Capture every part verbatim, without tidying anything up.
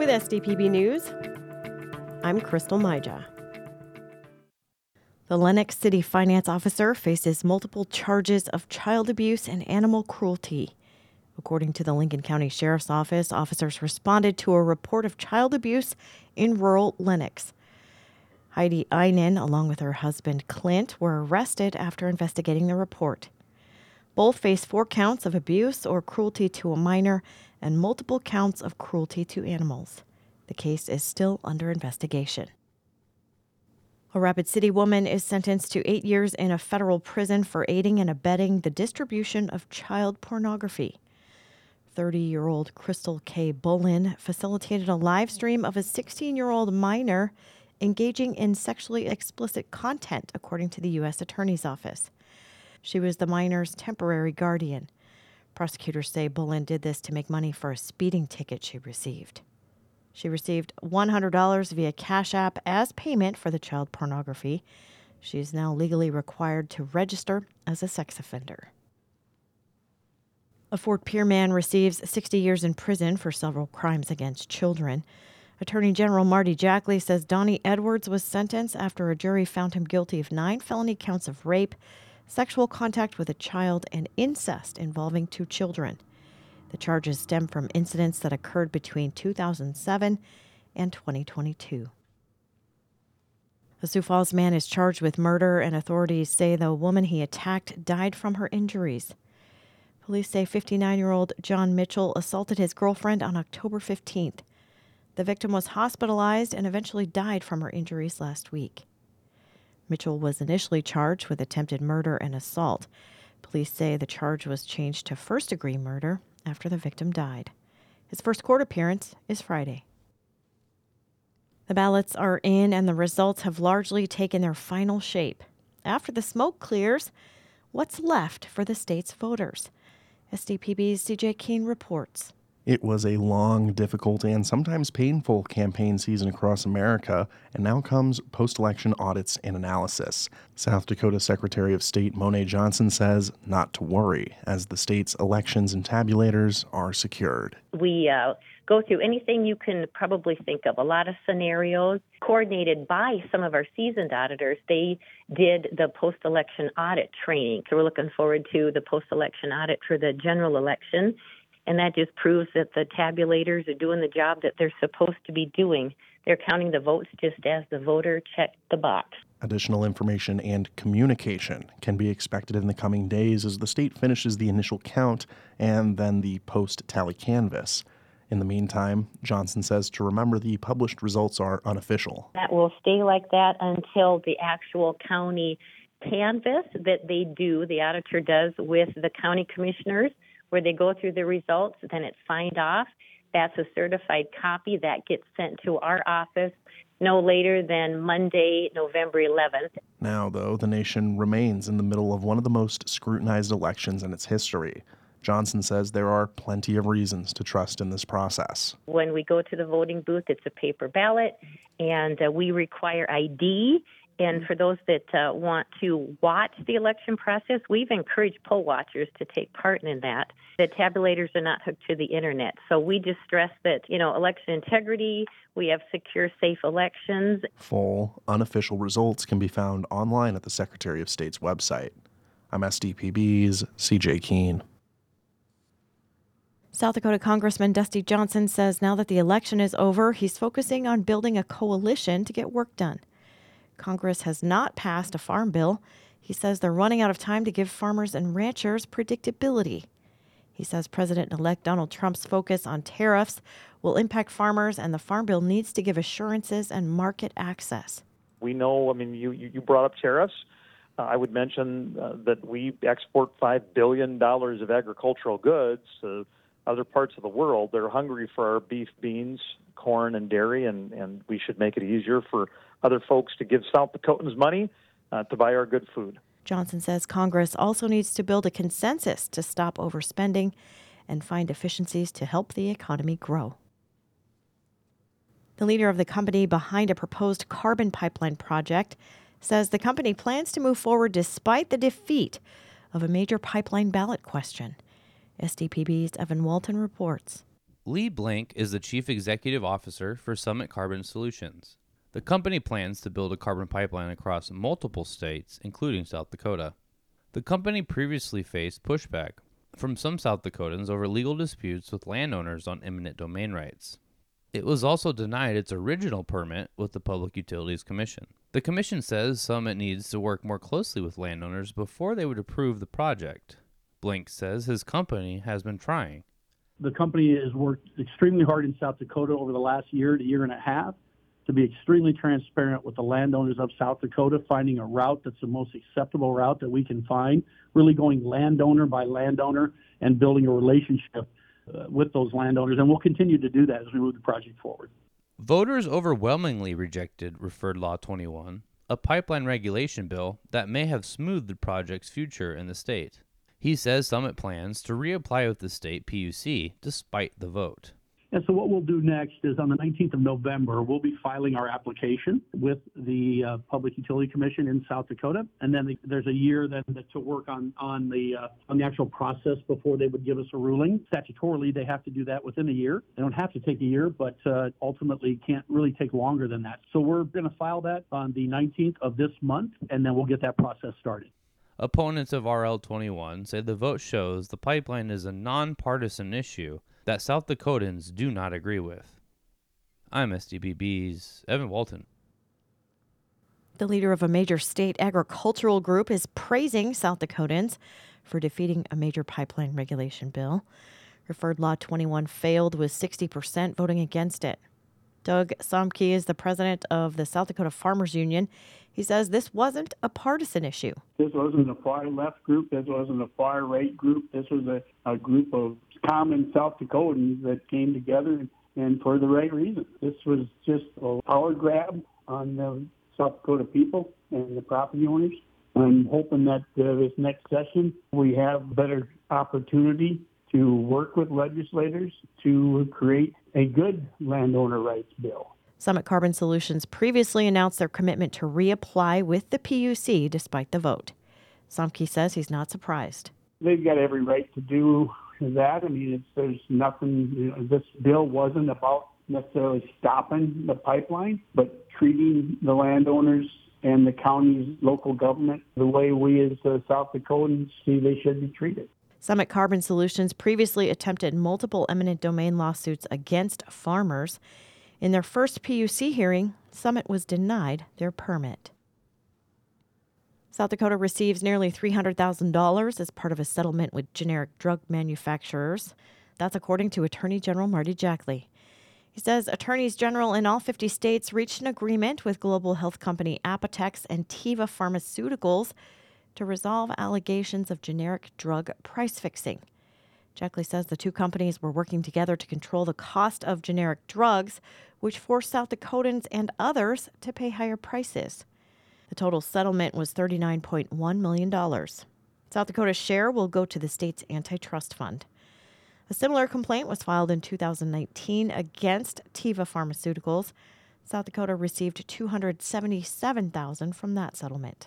With S D P B News, I'm Crystal Maija. The Lenox City finance officer faces multiple charges of child abuse and animal cruelty. According to the Lincoln County Sheriff's Office, officers responded to a report of child abuse in rural Lenox. Heidi Einen, along with her husband Clint, were arrested after investigating the report. Both face four counts of abuse or cruelty to a minor and multiple counts of cruelty to animals. The case is still under investigation. A Rapid City woman is sentenced to eight years in a federal prison for aiding and abetting the distribution of child pornography. thirty-year-old Crystal K. Bullen facilitated a live stream of a sixteen-year-old minor engaging in sexually explicit content, according to the U S Attorney's Office. She was the minor's temporary guardian. Prosecutors say Bullen did this to make money for a speeding ticket she received. She received one hundred dollars via Cash App as payment for the child pornography. She is now legally required to register as a sex offender. A Fort Pierre man receives sixty years in prison for several crimes against children. Attorney General Marty Jackley says Donnie Edwards was sentenced after a jury found him guilty of nine felony counts of rape, sexual contact with a child, and incest involving two children. The charges stem from incidents that occurred between two thousand seven and twenty twenty-two. A Sioux Falls man is charged with murder, and authorities say the woman he attacked died from her injuries. Police say fifty-nine-year-old John Mitchell assaulted his girlfriend on October fifteenth. The victim was hospitalized and eventually died from her injuries last week. Mitchell was initially charged with attempted murder and assault. Police say the charge was changed to first-degree murder after the victim died. His first court appearance is Friday. The ballots are in and the results have largely taken their final shape. After the smoke clears, what's left for the state's voters? S D P B's C J Keene reports. It was a long, difficult, and sometimes painful campaign season across America, and now comes post-election audits and analysis. South Dakota Secretary of State Monet Johnson says not to worry, as the state's elections and tabulators are secured. We uh, go through anything you can probably think of, a lot of scenarios coordinated by some of our seasoned auditors. They did the post-election audit training, so we're looking forward to the post-election audit for the general election. And that just proves that the tabulators are doing the job that they're supposed to be doing. They're counting the votes just as the voter checked the box. Additional information and communication can be expected in the coming days as the state finishes the initial count and then the post-tally canvass. In the meantime, Johnson says to remember the published results are unofficial. That will stay like that until the actual county canvass that they do, the auditor does with the county commissioners, where they go through the results, then it's signed off. That's a certified copy that gets sent to our office no later than Monday, November eleventh. Now, though, the nation remains in the middle of one of the most scrutinized elections in its history. Johnson says there are plenty of reasons to trust in this process. When we go to the voting booth, it's a paper ballot, and uh, we require I D. And for those that uh, want to watch the election process, we've encouraged poll watchers to take part in that. The tabulators are not hooked to the internet. So we just stress that, you know, election integrity, we have secure, safe elections. Full, unofficial results can be found online at the Secretary of State's website. I'm S D P B's C J Keene. South Dakota Congressman Dusty Johnson says now that the election is over, he's focusing on building a coalition to get work done. Congress has not passed a farm bill. He says they're running out of time to give farmers and ranchers predictability. He says President-elect Donald Trump's focus on tariffs will impact farmers, and the farm bill needs to give assurances and market access. We know, I mean, you, you brought up tariffs. Uh, I would mention uh, that we export five billion dollars of agricultural goods to other parts of the world. They're hungry for our beef, beans, corn, and dairy, and, and we should make it easier for other folks to give South Dakotans money uh, to buy our good food. Johnson says Congress also needs to build a consensus to stop overspending and find efficiencies to help the economy grow. The leader of the company behind a proposed carbon pipeline project says the company plans to move forward despite the defeat of a major pipeline ballot question. S D P B's Evan Walton reports. Lee Blink is the Chief Executive Officer for Summit Carbon Solutions. The company plans to build a carbon pipeline across multiple states, including South Dakota. The company previously faced pushback from some South Dakotans over legal disputes with landowners on eminent domain rights. It was also denied its original permit with the Public Utilities Commission. The commission says Summit needs to work more closely with landowners before they would approve the project. Blink says his company has been trying. The company has worked extremely hard in South Dakota over the last year to year and a half to be extremely transparent with the landowners of South Dakota, finding a route that's the most acceptable route that we can find, really going landowner by landowner and building a relationship uh, with those landowners. And we'll continue to do that as we move the project forward. Voters overwhelmingly rejected Referred Law twenty-one, a pipeline regulation bill that may have smoothed the project's future in the state. He says Summit plans to reapply with the state P U C despite the vote. And so what we'll do next is on the nineteenth of November, we'll be filing our application with the uh, Public Utility Commission in South Dakota. And then the, there's a year then to work on, on, the, uh, on the actual process before they would give us a ruling. Statutorily, they have to do that within a year. They don't have to take a year, but uh, ultimately can't really take longer than that. So we're going to file that on the nineteenth of this month, and then we'll get that process started. Opponents of R L twenty-one say the vote shows the pipeline is a nonpartisan issue that South Dakotans do not agree with. I'm S D P B's Evan Walton. The leader of a major state agricultural group is praising South Dakotans for defeating a major pipeline regulation bill. Referred Law twenty-one failed with sixty percent voting against it. Doug Somke is the president of the South Dakota Farmers Union. He says this wasn't a partisan issue. This wasn't a far-left group. This wasn't a far-right group. This was a, a group of common South Dakotans that came together and for the right reason. This was just a power grab on the South Dakota people and the property owners. I'm hoping that uh, this next session we have better opportunity to work with legislators to create a good landowner rights bill. Summit Carbon Solutions previously announced their commitment to reapply with the P U C despite the vote. Somke says he's not surprised. They've got every right to do that. I mean, it's, there's nothing, you know, this bill wasn't about necessarily stopping the pipeline, but treating the landowners and the county's local government the way we as uh, South Dakotans see they should be treated. Summit Carbon Solutions previously attempted multiple eminent domain lawsuits against farmers. In their first P U C hearing, Summit was denied their permit. South Dakota receives nearly three hundred thousand dollars as part of a settlement with generic drug manufacturers. That's according to Attorney General Marty Jackley. He says attorneys general in all fifty states reached an agreement with global health company Apotex and Teva Pharmaceuticals to resolve allegations of generic drug price fixing. Jackley says the two companies were working together to control the cost of generic drugs, which forced South Dakotans and others to pay higher prices. The total settlement was thirty-nine point one million dollars. South Dakota's share will go to the state's antitrust fund. A similar complaint was filed in two thousand nineteen against Teva Pharmaceuticals. South Dakota received two hundred seventy-seven thousand dollars from that settlement.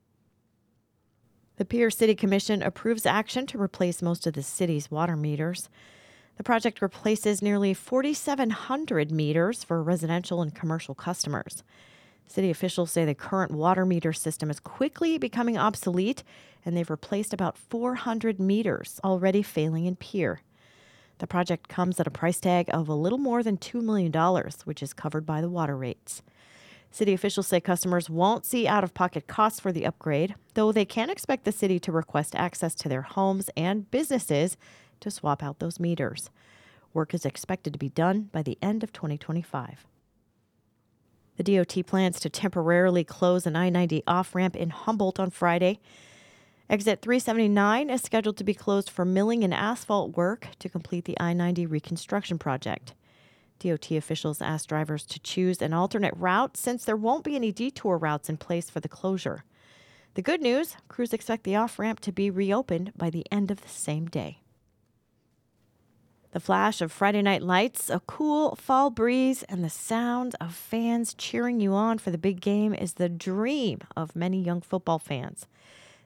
The Pierce City Commission approves action to replace most of the city's water meters. The project replaces nearly forty-seven hundred meters for residential and commercial customers. City officials say the current water meter system is quickly becoming obsolete, and they've replaced about four hundred meters already failing in Pierre. The project comes at a price tag of a little more than two million dollars, which is covered by the water rates. City officials say customers won't see out-of-pocket costs for the upgrade, though they can expect the city to request access to their homes and businesses to swap out those meters. Work is expected to be done by the end of twenty twenty-five. The D O T plans to temporarily close an I ninety off-ramp in Humboldt on Friday. Exit three seventy-nine is scheduled to be closed for milling and asphalt work to complete the I ninety reconstruction project. D O T officials asked drivers to choose an alternate route since there won't be any detour routes in place for the closure. The good news, crews expect the off-ramp to be reopened by the end of the same day. The flash of Friday night lights, a cool fall breeze, and the sound of fans cheering you on for the big game is the dream of many young football fans.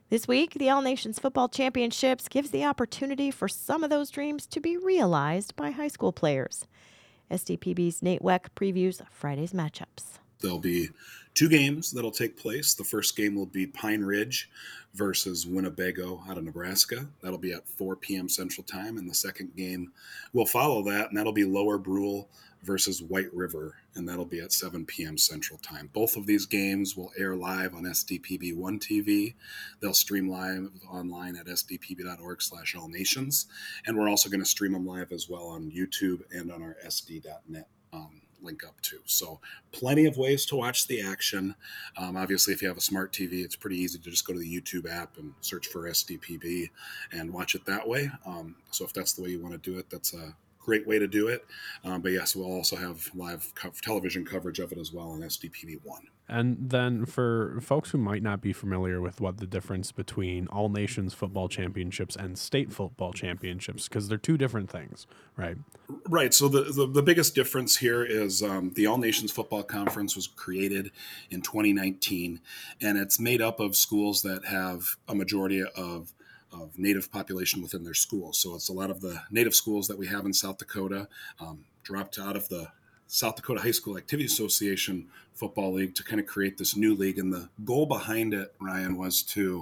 This week, the All Nations Football Championships gives the opportunity for some of those dreams to be realized by high school players. S D P B's Nate Weck previews Friday's matchups. There'll be two games that'll take place. The first game will be Pine Ridge versus Winnebago out of Nebraska. That'll be at four p.m. Central Time. And the second game will follow that, and that'll be Lower Brule versus White River, and that'll be at seven p.m. Central Time. Both of these games will air live on S D P B one T V. They'll stream live online at s d p b dot org slash all nations, and we're also going to stream them live as well on YouTube and on our s d dot net um, link up too. So plenty of ways to watch the action. Um, obviously, if you have a smart T V, it's pretty easy to just go to the YouTube app and search for S D P B and watch it that way. Um, so if that's the way you want to do it, that's a great way to do it. Um, but yes, we'll also have live co- television coverage of it as well on S D P B one. And then for folks who might not be familiar with what the difference between All Nations Football Championships and State Football Championships, because they're two different things, right? Right. So the, the, the biggest difference here is um, the All Nations Football Conference was created in twenty nineteen, and it's made up of schools that have a majority of of Native population within their schools. So it's a lot of the Native schools that we have in South Dakota um, dropped out of the South Dakota High School Activity Association Football League to kind of create this new league. And the goal behind it, Ryan, was to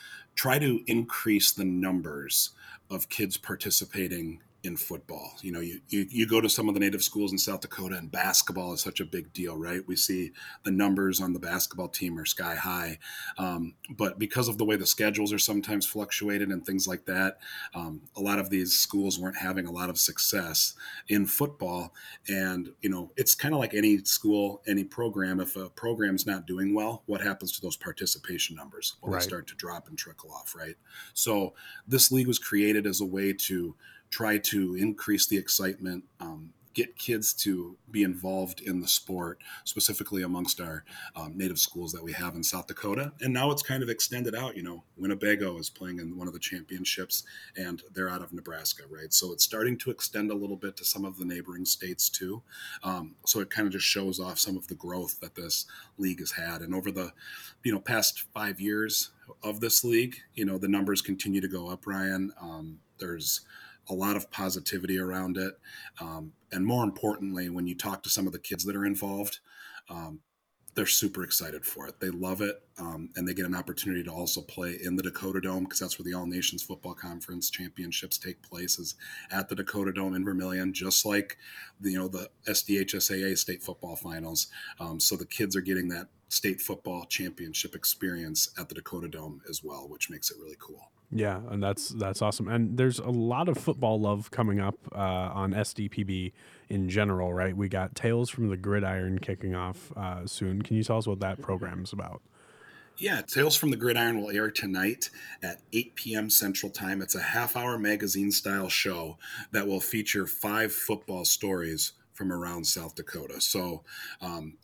try to increase the numbers of kids participating in football. You know, you, you, you go to some of the Native schools in South Dakota, and basketball is such a big deal, right? We see the numbers on the basketball team are sky high. Um, but because of the way the schedules are sometimes fluctuated and things like that, um, a lot of these schools weren't having a lot of success in football. And, you know, it's kind of like any school, any program. If a program's not doing well, what happens to those participation numbers? Well, Right. They start to drop and trickle off, right? So this league was created as a way to try to increase the excitement, um, get kids to be involved in the sport, specifically amongst our um, Native schools that we have in South Dakota. And now it's kind of extended out. You know, Winnebago is playing in one of the championships, and they're out of Nebraska, right? So it's starting to extend a little bit to some of the neighboring states too. Um, so it kind of just shows off some of the growth that this league has had. And over the, you know, past five years of this league, you know, the numbers continue to go up, Ryan. Um, there's a lot of positivity around it. Um, and more importantly, when you talk to some of the kids that are involved, um, they're super excited for it. They love it. Um, and they get an opportunity to also play in the Dakota Dome, because that's where the All Nations Football Conference Championships take place, is at the Dakota Dome in Vermillion, just like the, you know, the S D H S A A state football finals. Um, so the kids are getting that state football championship experience at the Dakota Dome as well, which makes it really cool. Yeah, and that's that's awesome. And there's a lot of football love coming up uh, on S D P B in general, right? We got Tales from the Gridiron kicking off uh, soon. Can you tell us what that program is about? Yeah, Tales from the Gridiron will air tonight at eight p.m. Central Time. It's a half-hour magazine-style show that will feature five football stories from around South Dakota. So um,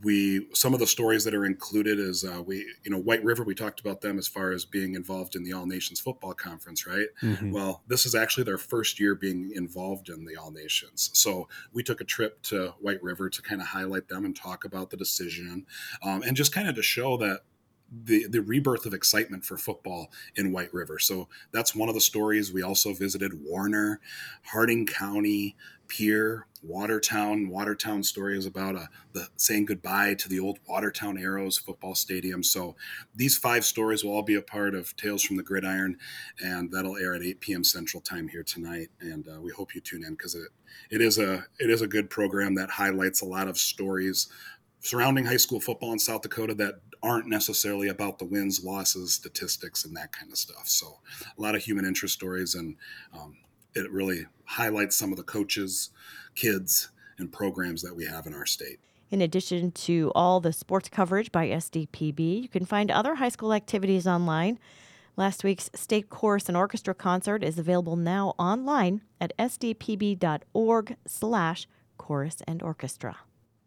we some of the stories that are included is uh, we you know White River, we talked about them as far as being involved in the All Nations Football Conference, right? Mm-hmm. Well, this is actually their first year being involved in the All Nations. So we took a trip to White River to kind of highlight them and talk about the decision, um, and just kind of to show that the the rebirth of excitement for football in White River. So that's one of the stories. We also visited Warner, Harding County, Pierre, Watertown. Watertown story is about a, the saying goodbye to the old Watertown Arrows football stadium. So these five stories will all be a part of Tales from the Gridiron, and that'll air at eight p.m. Central Time here tonight. And uh, we hope you tune in, because it it is a it is a good program that highlights a lot of stories surrounding high school football in South Dakota that aren't necessarily about the wins, losses, statistics, and that kind of stuff. So a lot of human interest stories, and um, it really highlights some of the coaches, kids, and programs that we have in our state. In addition to all the sports coverage by S D P B, you can find other high school activities online. Last week's state chorus and orchestra concert is available now online at s d p b dot org slash chorus and orchestra.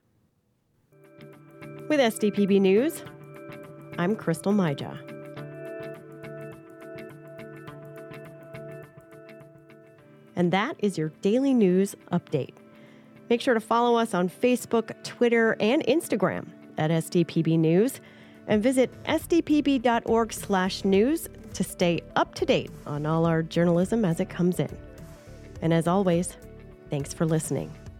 With S D P B News, I'm Crystal Maija. And that is your daily news update. Make sure to follow us on Facebook, Twitter, and Instagram at S D P B News. And visit s d p b dot org slash news to stay up to date on all our journalism as it comes in. And as always, thanks for listening.